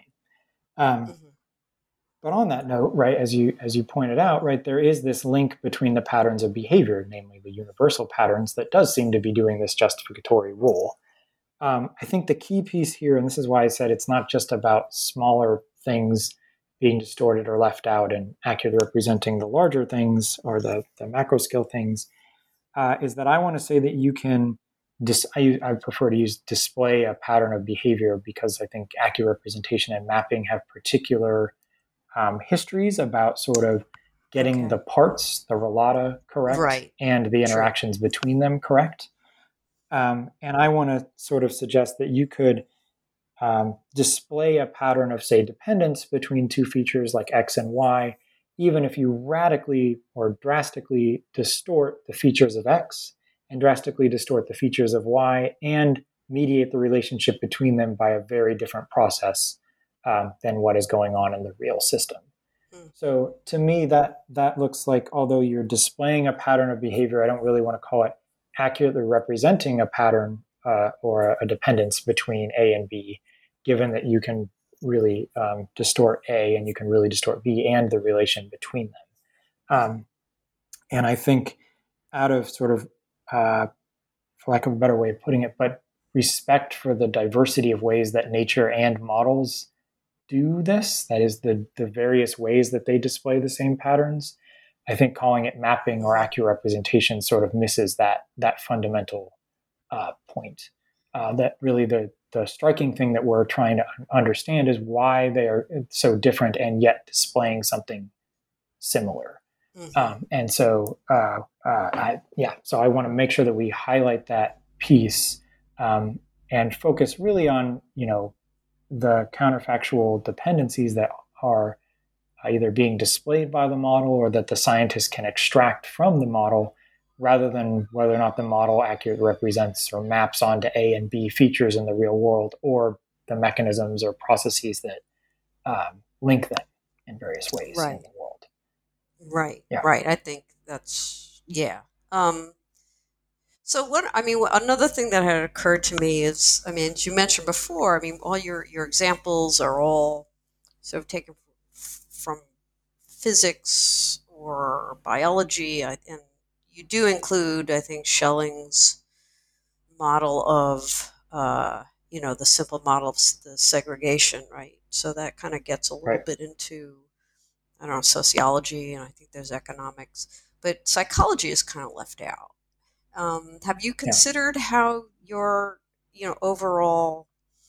But on that note, right, as you pointed out, right, there is this link between the patterns of behavior, namely the universal patterns, that does seem to be doing this justificatory role. I think the key piece here, and this is why I said it's not just about smaller things being distorted or left out and accurately representing the larger things or the macro scale things, is that I want to say that you can, I prefer to use display a pattern of behavior because I think accurate representation and mapping have particular histories about sort of getting the parts, the relata correct, right, and the interactions between them correct. And I want to sort of suggest that you could display a pattern of, say, dependence between two features like X and Y, even if you radically or drastically distort the features of X and drastically distort the features of Y and mediate the relationship between them by a very different process than what is going on in the real system. So to me, that looks like, although you're displaying a pattern of behavior, I don't really want to call it accurately representing a pattern or a dependence between A and B, given that you can really distort A and you can really distort B and the relation between them. And I think out of sort of, for lack of a better way of putting it, but respect for the diversity of ways that nature and models do this, that is the various ways that they display the same patterns, I think calling it mapping or accurate representation sort of misses that fundamental point. that really the striking thing that we're trying to understand is why they are so different and yet displaying something similar. And so, so I want to make sure that we highlight that piece and focus really on, the counterfactual dependencies that are either being displayed by the model or that the scientist can extract from the model, rather than whether or not the model accurately represents or maps onto A and B features in the real world, or the mechanisms or processes that link them in various ways in the world. Right. I think that's, so another thing that had occurred to me is, as you mentioned before, all your examples are all sort of taken from physics or biology, and you do include, I think, Schelling's model of, the simple model of the segregation, right? So that kind of gets a little bit into, I don't know, sociology, and I think there's economics, but psychology is kind of left out. Have you considered how your, overall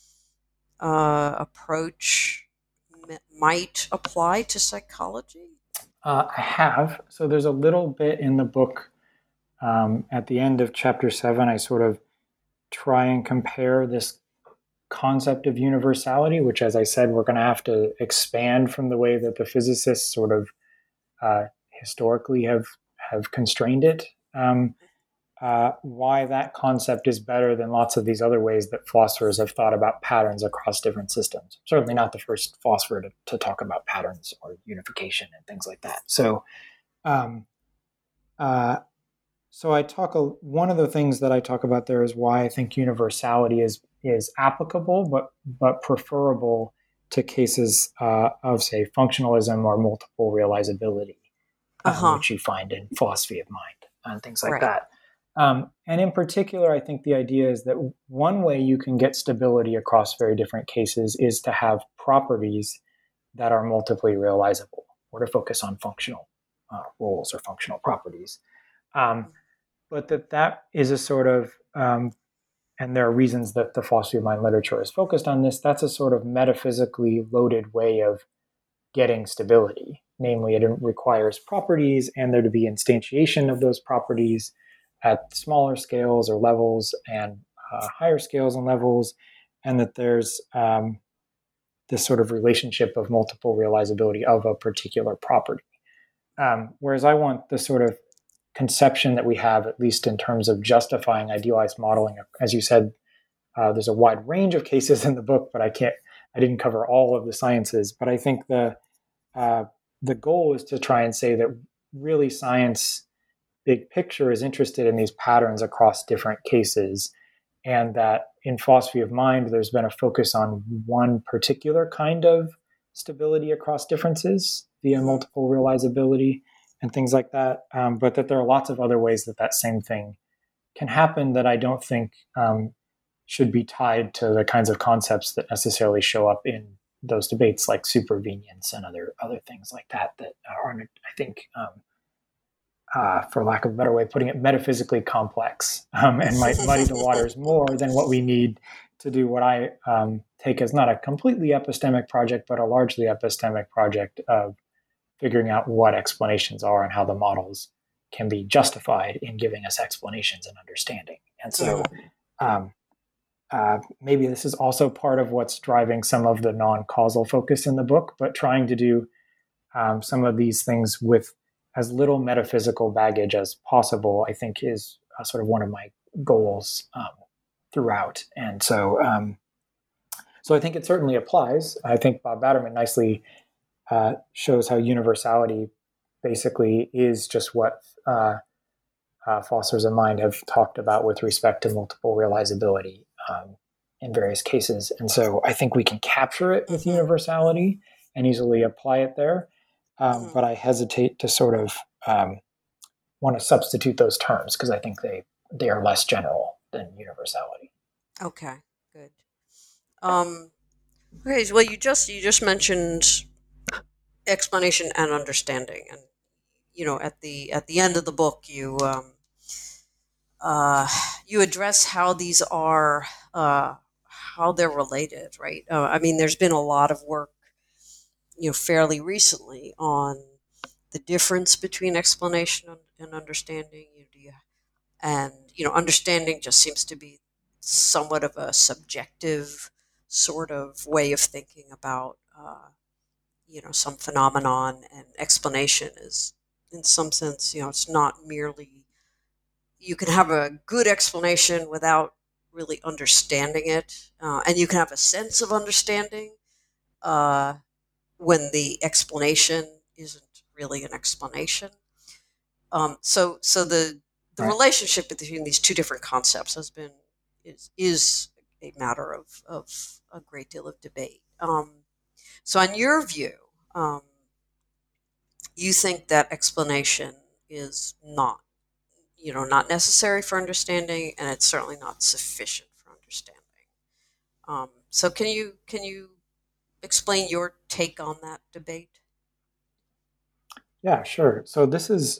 approach might apply to psychology? I have. So there's a little bit in the book at the end of chapter 7. I sort of try and compare this concept of universality, which, as I said, we're going to have to expand from the way that the physicists sort of historically have constrained it. Why that concept is better than lots of these other ways that philosophers have thought about patterns across different systems. Certainly not the first philosopher to talk about patterns or unification and things like that. So, one of the things that I talk about there is why I think universality is applicable, but preferable to cases of, say, functionalism or multiple realizability, which you find in philosophy of mind and things like that. And in particular, I think the idea is that one way you can get stability across very different cases is to have properties that are multiply realizable, or to focus on functional roles or functional properties. But that is a sort of, and there are reasons that the philosophy of mind literature is focused on this, that's a sort of metaphysically loaded way of getting stability. Namely, it requires properties and there to be instantiation of those properties at smaller scales or levels and higher scales and levels, and that there's this sort of relationship of multiple realizability of a particular property. Whereas I want the sort of conception that we have, at least in terms of justifying idealized modeling. As you said, there's a wide range of cases in the book, but I didn't cover all of the sciences. But I think the goal is to try and say that really science, big picture, is interested in these patterns across different cases, and that in philosophy of mind, there's been a focus on one particular kind of stability across differences via multiple realizability and things like that, but that there are lots of other ways that same thing can happen that I don't think should be tied to the kinds of concepts that necessarily show up in those debates, like supervenience and other things like that aren't, I think, for lack of a better way of putting it, metaphysically complex and might muddy the waters more than what we need to do what I take as not a completely epistemic project, but a largely epistemic project of figuring out what explanations are and how the models can be justified in giving us explanations and understanding. And so maybe this is also part of what's driving some of the non-causal focus in the book, but trying to do some of these things with as little metaphysical baggage as possible, I think, is sort of one of my goals throughout. And so I think it certainly applies. I think Bob Batterman nicely shows how universality basically is just what philosophers of mind have talked about with respect to multiple realizability in various cases. And so I think we can capture it with universality and easily apply it there. But I hesitate to sort of want to substitute those terms because I think they are less general than universality. Okay, good. Okay, well, you just mentioned explanation and understanding, and at the end of the book, you address how these are how they're related, right? I mean, there's been a lot of work, fairly recently on the difference between explanation and understanding. Understanding just seems to be somewhat of a subjective sort of way of thinking about, some phenomenon, and explanation is, in some sense, it's not merely, you can have a good explanation without really understanding it, and you can have a sense of understanding uh, when the explanation isn't really an explanation. So the Right. relationship between these two different concepts is a matter of a great deal of debate. So, in your view, um, you think that explanation is not necessary for understanding, and it's certainly not sufficient for understanding. So, can you explain your take on that debate? Yeah, sure. So this is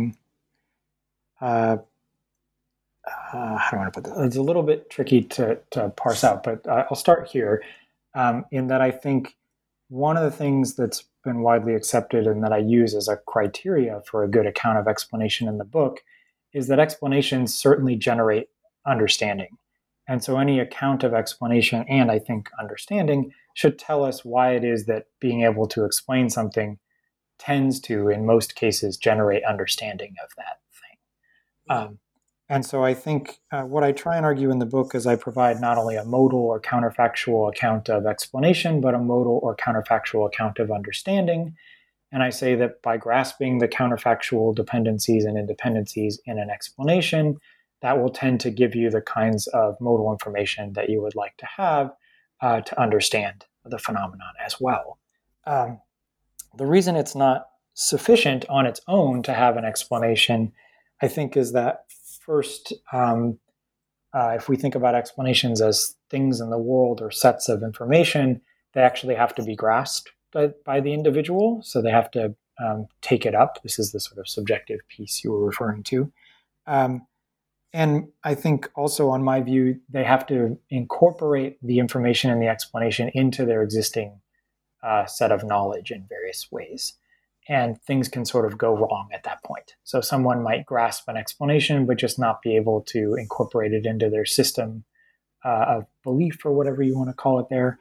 how do I want to put this? It's a little bit tricky to parse out, but I'll start here. In that I think one of the things that's been widely accepted and that I use as a criteria for a good account of explanation in the book is that explanations certainly generate understanding. And so any account of explanation and I think understanding should tell us why it is that being able to explain something tends to, in most cases, generate understanding of that thing. And so I think what I try and argue in the book is I provide not only a modal or counterfactual account of explanation, but a modal or counterfactual account of understanding. And I say that by grasping the counterfactual dependencies and independencies in an explanation, that will tend to give you the kinds of modal information that you would like to have to understand the phenomenon as well. The reason it's not sufficient on its own to have an explanation, I think, is that first, if we think about explanations as things in the world or sets of information, they actually have to be grasped by the individual. So they have to take it up. This is the sort of subjective piece you were referring to. And I think also, on my view, they have to incorporate the information in the explanation into their existing set of knowledge in various ways. And things can sort of go wrong at that point. So someone might grasp an explanation, but just not be able to incorporate it into their system of belief, or whatever you want to call it there,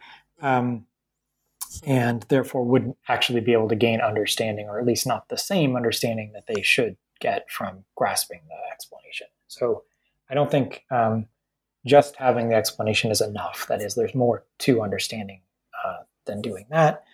and therefore wouldn't actually be able to gain understanding, or at least not the same understanding that they should get from grasping the explanation. So I don't think just having the explanation is enough. That is, there's more to understanding than doing that.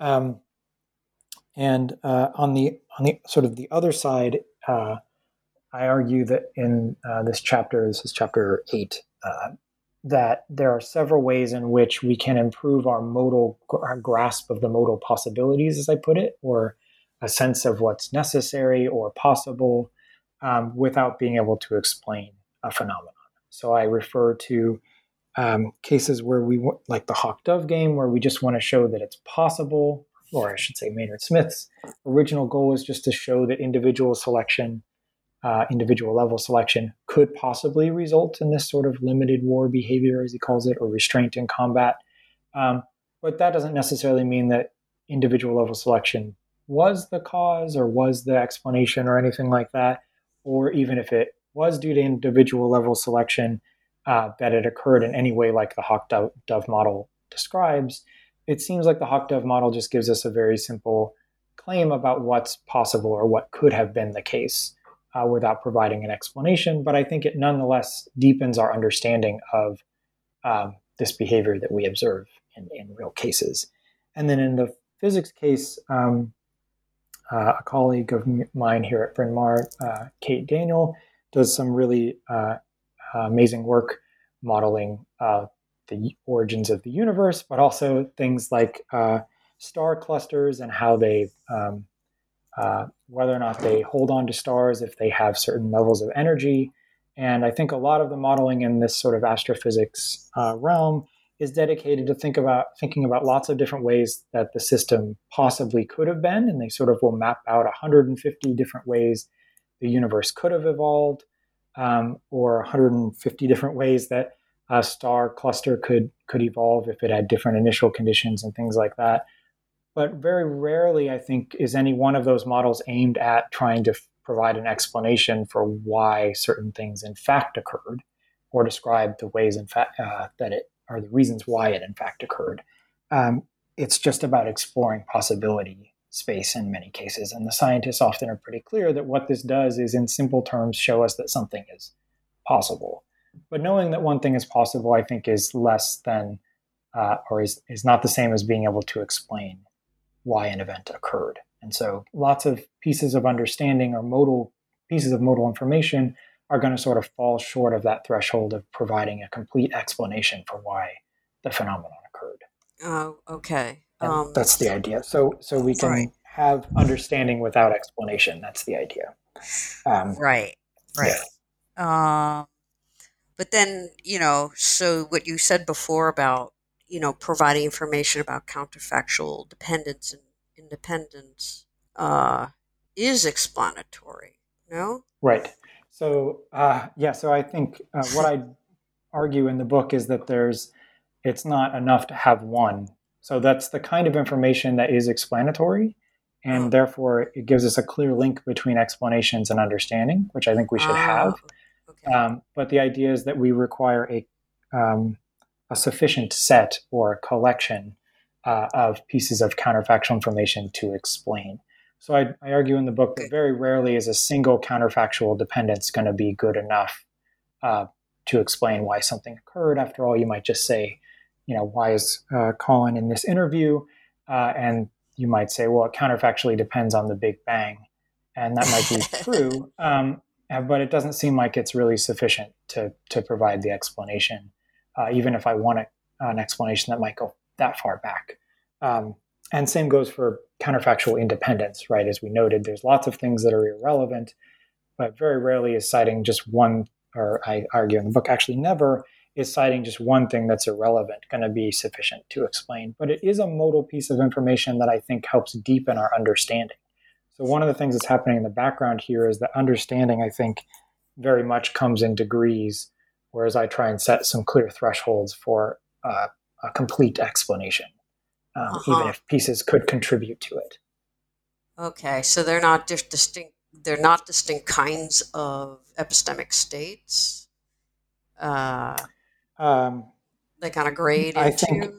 And on the sort of the other side, I argue that in this is chapter 8, that there are several ways in which we can improve our grasp of the modal possibilities, as I put it, or a sense of what's necessary or possible, without being able to explain a phenomenon. So I refer to cases where like the hawk-dove game, where we just want to show that it's possible. Or I should say Maynard Smith's original goal was just to show that individual level selection could possibly result in this sort of limited war behavior, as he calls it, or restraint in combat. But that doesn't necessarily mean that individual level selection was the cause or was the explanation or anything like that. Or even if it was due to individual level selection, that it occurred in any way like the hawk-dove model describes. It seems like the hawk-dove model just gives us a very simple claim about what's possible or what could have been the case without providing an explanation. But I think it nonetheless deepens our understanding of this behavior that we observe in real cases. And then in the physics case, a colleague of mine here at Bryn Mawr, Kate Daniel, does some really amazing work modeling the origins of the universe, but also things like star clusters and how they, whether or not they hold on to stars if they have certain levels of energy. And I think a lot of the modeling in this sort of astrophysics realm is dedicated to thinking about lots of different ways that the system possibly could have been, and they sort of will map out 150 different ways the universe could have evolved, or 150 different ways that a star cluster could evolve if it had different initial conditions and things like that. But very rarely, I think, is any one of those models aimed at trying to provide an explanation for why certain things in fact occurred, or describe the ways in fact that it are the reasons why it in fact occurred. It's just about exploring possibility space in many cases, and the scientists often are pretty clear that what this does is, in simple terms, show us that something is possible. But knowing that one thing is possible, I think, is less than, or is not the same as being able to explain why an event occurred. And so lots of pieces of understanding or pieces of modal information are going to sort of fall short of that threshold of providing a complete explanation for why the phenomenon occurred. Oh, okay. That's the idea. So we can have understanding without explanation. That's the idea. Right. Yeah. But then, so what you said before about, providing information about counterfactual dependence and independence is explanatory, no? Right. So, so I think what I argue in the book is that it's not enough to have one. So that's the kind of information that is explanatory, and therefore it gives us a clear link between explanations and understanding, which I think we should have. Okay. But the idea is that we require a sufficient set or collection of pieces of counterfactual information to explain. So I argue in the book that very rarely is a single counterfactual dependence going to be good enough to explain why something occurred. After all, you might just say, why is Colin in this interview? And you might say, well, it counterfactually depends on the Big Bang. And that might be true, but it doesn't seem like it's really sufficient to provide the explanation, even if I want an explanation that might go that far back. And same goes for counterfactual independence, right? As we noted, there's lots of things that are irrelevant, but very rarely is citing just one, or I argue in the book, actually never is citing just one thing that's irrelevant going to be sufficient to explain. But it is a modal piece of information that I think helps deepen our understanding. So one of the things that's happening in the background here is that understanding, I think, very much comes in degrees, whereas I try and set some clear thresholds for a complete explanation. Even if pieces could contribute to it. Okay, so they're not distinct. They're not distinct kinds of epistemic states. They kind of grade into. I think,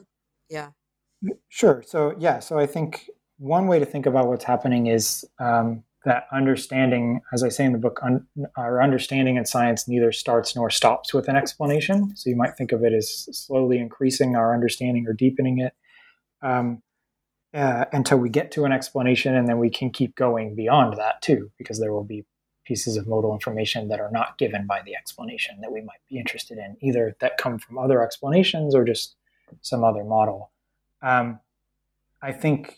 Sure. So I think one way to think about what's happening is that understanding, as I say in the book, our understanding in science neither starts nor stops with an explanation. So you might think of it as slowly increasing our understanding or deepening it. Until we get to an explanation, and then we can keep going beyond that too, because there will be pieces of modal information that are not given by the explanation that we might be interested in, either that come from other explanations or just some other model. I think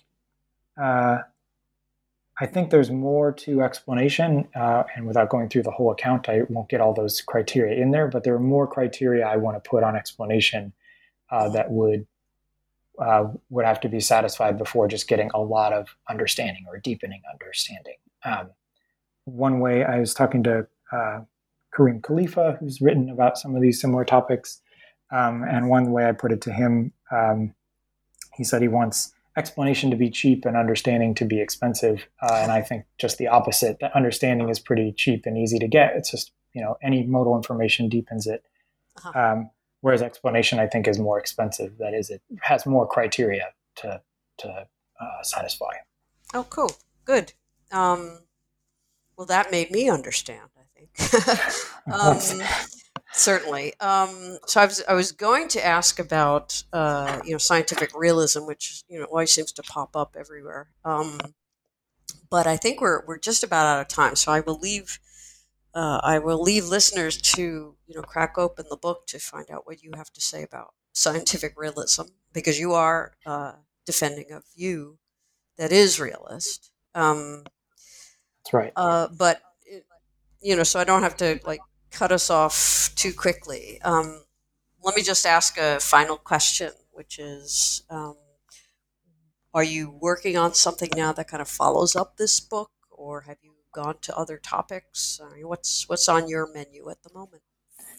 there's more to explanation, and without going through the whole account, I won't get all those criteria in there, but there are more criteria I want to put on explanation that would have to be satisfied before just getting a lot of understanding or deepening understanding. One way, I was talking to Kareem Khalifa, who's written about some of these similar topics, and one way I put it to him, he said he wants explanation to be cheap and understanding to be expensive, and I think just the opposite, that understanding is pretty cheap and easy to get. It's just, any modal information deepens it. Whereas explanation, I think, is more expensive. That is, it has more criteria to satisfy. Oh, cool. Good. Well, that made me understand, I think. Certainly. So I was going to ask about, scientific realism, which, always seems to pop up everywhere. But I think we're just about out of time. So I will leave listeners to, crack open the book to find out what you have to say about scientific realism, because you are defending a view that is realist. That's right. But, so I don't have to cut us off too quickly. Let me just ask a final question, which is, are you working on something now that kind of follows up this book, or have you gone to other topics? What's on your menu at the moment?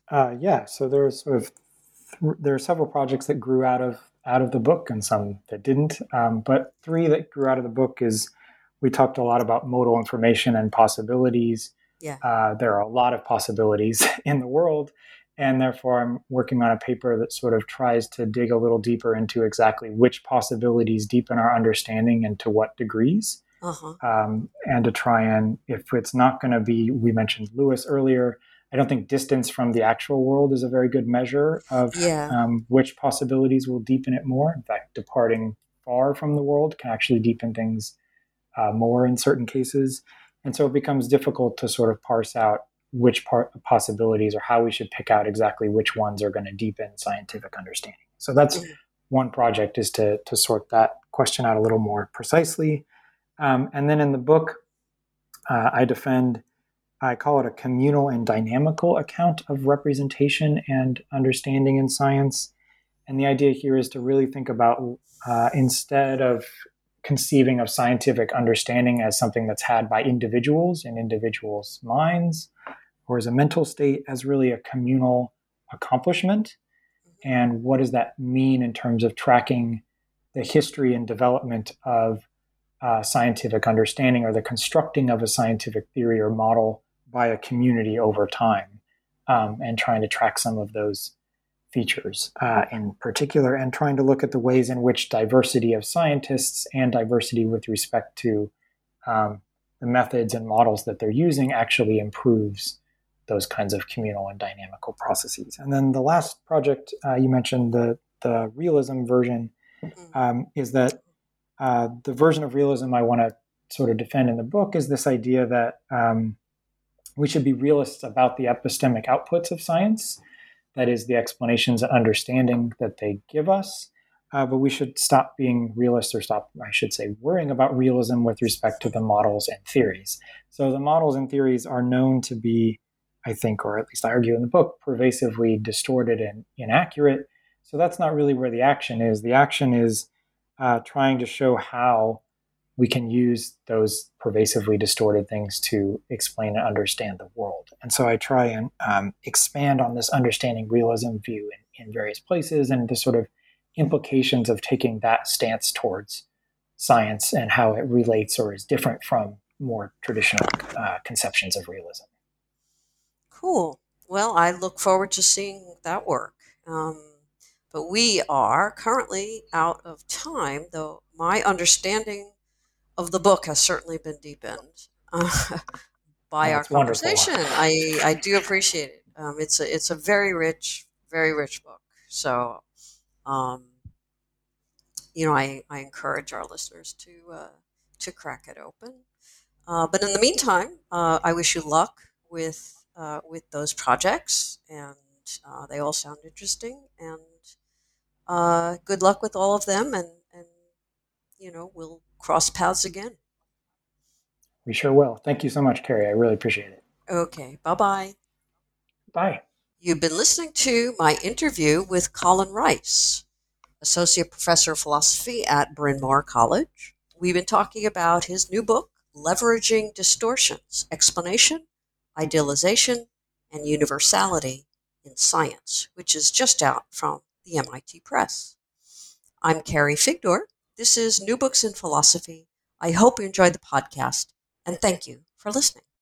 Yeah, so there's there are several projects that grew out of the book and some that didn't. But three that grew out of the book is we talked a lot about modal information and possibilities. Yeah. There are a lot of possibilities in the world, and therefore I'm working on a paper that sort of tries to dig a little deeper into exactly which possibilities deepen our understanding and to what degrees. And to try and, if it's not going to be, we mentioned Lewis earlier, I don't think distance from the actual world is a very good measure of which possibilities will deepen it more. In fact, departing far from the world can actually deepen things more in certain cases. And so it becomes difficult to sort of parse out which possibilities or how we should pick out exactly which ones are going to deepen scientific understanding. So that's one project, is to sort that question out a little more precisely. And then in the book, I call it a communal and dynamical account of representation and understanding in science. And the idea here is to really think about, instead of conceiving of scientific understanding as something that's had by individuals in individuals' minds or as a mental state, as really a communal accomplishment. And what does that mean in terms of tracking the history and development of scientific understanding, or the constructing of a scientific theory or model by a community over time, and trying to track some of those features in particular, and trying to look at the ways in which diversity of scientists and diversity with respect to the methods and models that they're using actually improves those kinds of communal and dynamical processes. And then the last project you mentioned, the realism version, is that the version of realism I want to sort of defend in the book is this idea that we should be realists about the epistemic outputs of science, that is, the explanations and understanding that they give us, but we should stop being realists, or stop, I should say, worrying about realism with respect to the models and theories. So the models and theories are known to be, I think, or at least I argue in the book, pervasively distorted and inaccurate. So that's not really where the action is. The action is trying to show how we can use those pervasively distorted things to explain and understand the world. And so I try and expand on this understanding realism view in various places, and the sort of implications of taking that stance towards science and how it relates or is different from more traditional conceptions of realism. Cool. Well, I look forward to seeing that work. But we are currently out of time, though my understanding of the book has certainly been deepened by our conversation. I do appreciate it. It's a very rich book. So, I encourage our listeners to crack it open. But in the meantime, I wish you luck with those projects, and they all sound interesting. And good luck with all of them, and we'll cross paths again. We sure will. Thank you so much, Carrie. I really appreciate it. Okay. Bye-bye. Bye. You've been listening to my interview with Colin Rice, Associate Professor of Philosophy at Bryn Mawr College. We've been talking about his new book, Leveraging Distortions: Explanation, Idealization, and Universality in Science, which is just out from the MIT Press. I'm Carrie Figdor. This is New Books in Philosophy. I hope you enjoyed the podcast, and thank you for listening.